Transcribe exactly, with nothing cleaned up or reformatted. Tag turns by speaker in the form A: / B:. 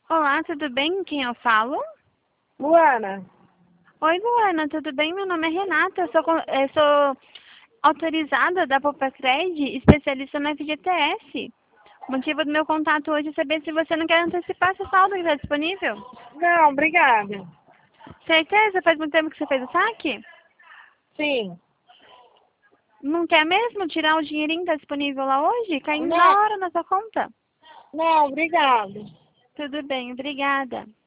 A: Olá, tudo bem? Quem eu falo?
B: Luana,
A: Oi, Luana, tudo bem? Meu nome é Renata, eu sou, con- eu sou autorizada da Popacred, especialista no F G T S. O motivo do meu contato hoje é saber se você não quer antecipar esse saldo que está disponível.
B: não, obrigada.
A: Certeza? Faz muito tempo que você fez o saque?
B: Sim,
A: Não quer mesmo tirar o dinheirinho que está disponível lá hoje? Caindo na
B: não,
A: hora na sua conta?
B: não, obrigada.
A: Tudo bem, obrigada.